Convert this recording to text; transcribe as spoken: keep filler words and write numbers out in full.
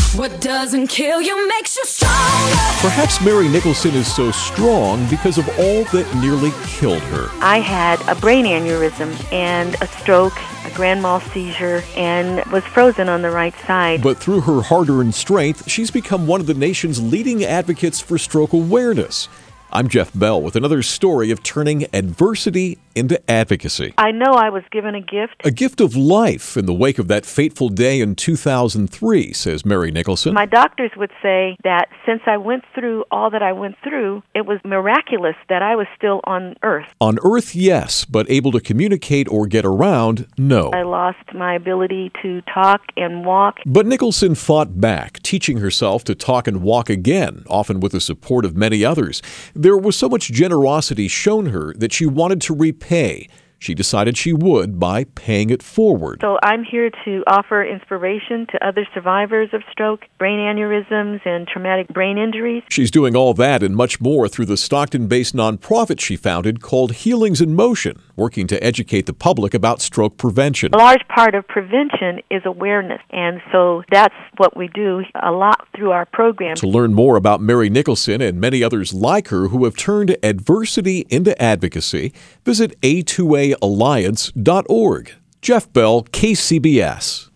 What doesn't kill you makes you stronger. Perhaps Mary Nicholson is so strong because of all that nearly killed her. I had a brain aneurysm and a stroke, a grand mal seizure, and was frozen on the right side. But through her hard-earned strength, she's become one of the nation's leading advocates for stroke awareness. I'm Jeff Bell with another story of turning adversity into advocacy. I know I was given a gift. A gift of life in the wake of that fateful day in two thousand three, says Mary Nicholson. My doctors would say that since I went through all that I went through, it was miraculous that I was still on Earth. On Earth, yes, but able to communicate or get around, no. I lost my ability to talk and walk. But Nicholson fought back, teaching herself to talk and walk again, often with the support of many others. There was so much generosity shown her that she wanted to repay. She decided she would by paying it forward. So I'm here to offer inspiration to other survivors of stroke, brain aneurysms, and traumatic brain injuries. She's doing all that and much more through the Stockton-based nonprofit she founded called Healings in Motion, working to educate the public about stroke prevention. A large part of prevention is awareness, and so that's what we do a lot through our program. To learn more about Mary Nicholson and many others like her who have turned adversity into advocacy, visit A two A alliance dot org. Jeff Bell, K C B S.